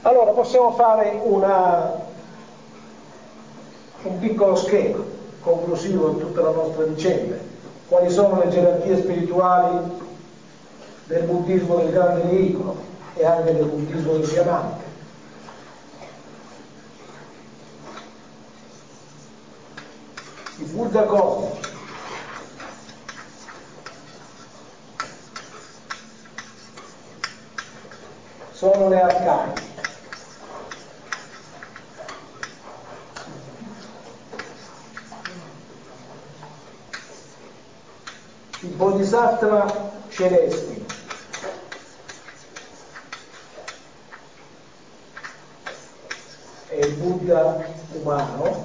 Allora possiamo fare un piccolo schema conclusivo di tutta la nostra vicenda. Quali sono le gerarchie spirituali del buddismo del grande veicolo e anche del buddismo del diamante? I Buddha cosmici, sono le arcane. I bodhisattva celesti e il Buddha umano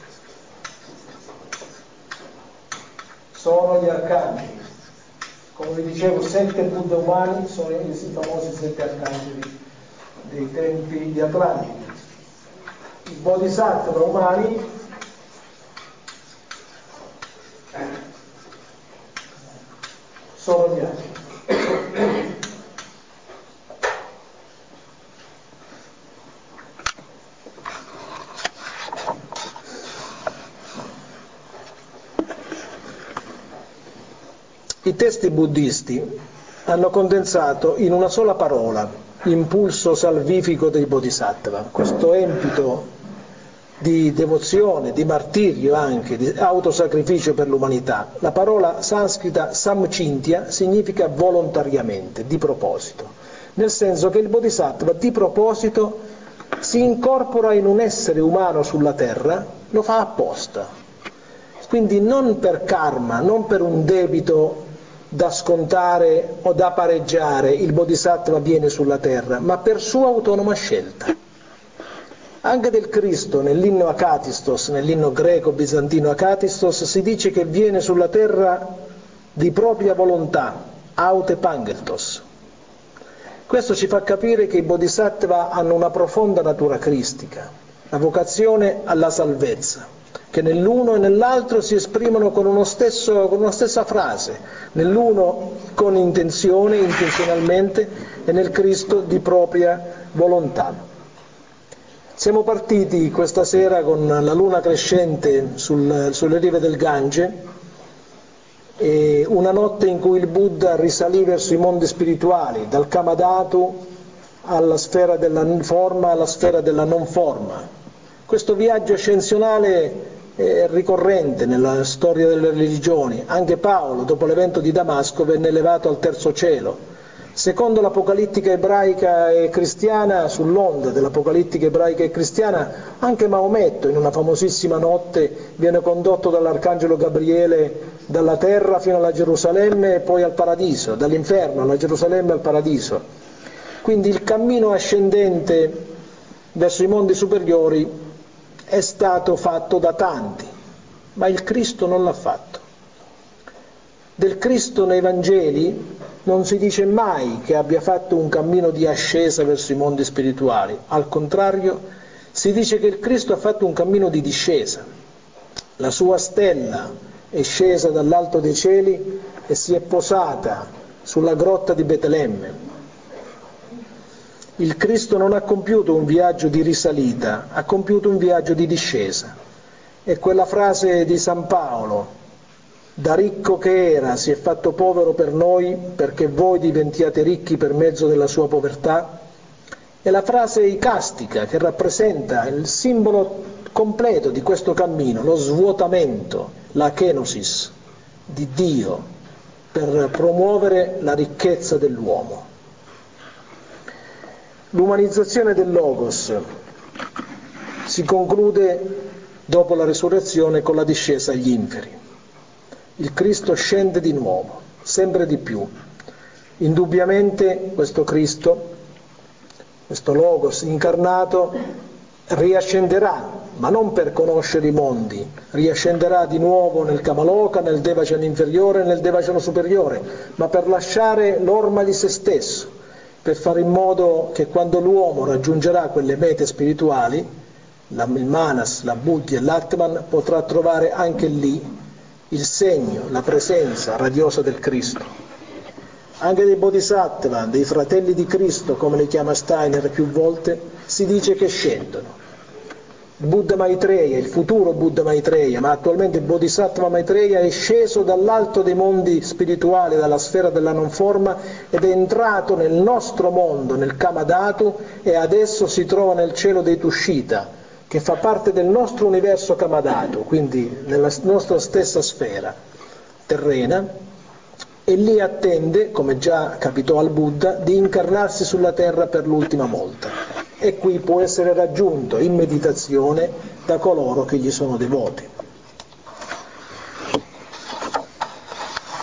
sono gli arcangeli. Come vi dicevo, 7 Buddha umani sono i famosi 7 arcangeli dei tempi di Atlantide. I bodhisattva umani sono gli angeli. I testi buddisti hanno condensato in una sola parola l'impulso salvifico dei bodhisattva, questo empito di devozione, di martirio anche, di autosacrificio per l'umanità. La parola sanscrita samcintya significa volontariamente, di proposito, nel senso che il bodhisattva di proposito si incorpora in un essere umano sulla terra, lo fa apposta. Quindi non per karma, non per un debito da scontare o da pareggiare il bodhisattva viene sulla terra, ma per sua autonoma scelta. Anche del Cristo nell'inno Akatistos, nell'inno greco-bizantino Akatistos, si dice che viene sulla terra di propria volontà, aute pangeltos. Questo ci fa capire che i bodhisattva hanno una profonda natura cristica, la vocazione alla salvezza, che nell'uno e nell'altro si esprimono con una stessa frase, nell'uno con intenzione, intenzionalmente, e nel Cristo di propria volontà. Siamo partiti questa sera con la luna crescente sulle rive del Gange, e una notte in cui il Buddha risalì verso i mondi spirituali, dal Kamadhatu alla sfera della forma alla sfera della non forma. Questo viaggio ascensionale è ricorrente nella storia delle religioni. Anche Paolo, dopo l'evento di Damasco, venne elevato al terzo cielo. Secondo l'apocalittica ebraica e cristiana, sull'onda dell'apocalittica ebraica e cristiana, anche Maometto in una famosissima notte viene condotto dall'arcangelo Gabriele dalla terra fino alla Gerusalemme e poi al paradiso, dall'inferno alla Gerusalemme e al paradiso. Quindi il cammino ascendente verso i mondi superiori è stato fatto da tanti, ma il Cristo non l'ha fatto. Del Cristo nei Vangeli non si dice mai che abbia fatto un cammino di ascesa verso i mondi spirituali, al contrario si dice che il Cristo ha fatto un cammino di discesa. La sua stella è scesa dall'alto dei cieli e si è posata sulla grotta di Betlemme. Il Cristo non ha compiuto un viaggio di risalita, ha compiuto un viaggio di discesa. E quella frase di San Paolo: da ricco che era si è fatto povero per noi perché voi diventiate ricchi per mezzo della sua povertà, è la frase icastica che rappresenta il simbolo completo di questo cammino, lo svuotamento, la kenosis di Dio per promuovere la ricchezza dell'uomo. L'umanizzazione del Logos si conclude dopo la resurrezione con la discesa agli inferi. Il Cristo scende di nuovo, sempre di più. Indubbiamente questo Cristo, questo Logos incarnato, riascenderà, ma non per conoscere i mondi, riascenderà di nuovo nel Kamaloka, nel Devachan inferiore e nel Devachan superiore, ma per lasciare l'orma di se stesso, per fare in modo che quando l'uomo raggiungerà quelle mete spirituali, il Manas, la Buddhi e l'Atman, potrà trovare anche lì il segno, la presenza radiosa del Cristo. Anche dei Bodhisattva, dei fratelli di Cristo, come li chiama Steiner più volte, si dice che scendono. Buddha Maitreya, il futuro Buddha Maitreya, ma attualmente Bodhisattva Maitreya, è sceso dall'alto dei mondi spirituali, dalla sfera della non forma, ed è entrato nel nostro mondo, nel Kamadhatu, e adesso si trova nel cielo dei Tushita, che fa parte del nostro universo Kamadhatu, quindi nella nostra stessa sfera terrena, e lì attende, come già capitò al Buddha, di incarnarsi sulla terra per l'ultima volta. E qui può essere raggiunto in meditazione da coloro che gli sono devoti.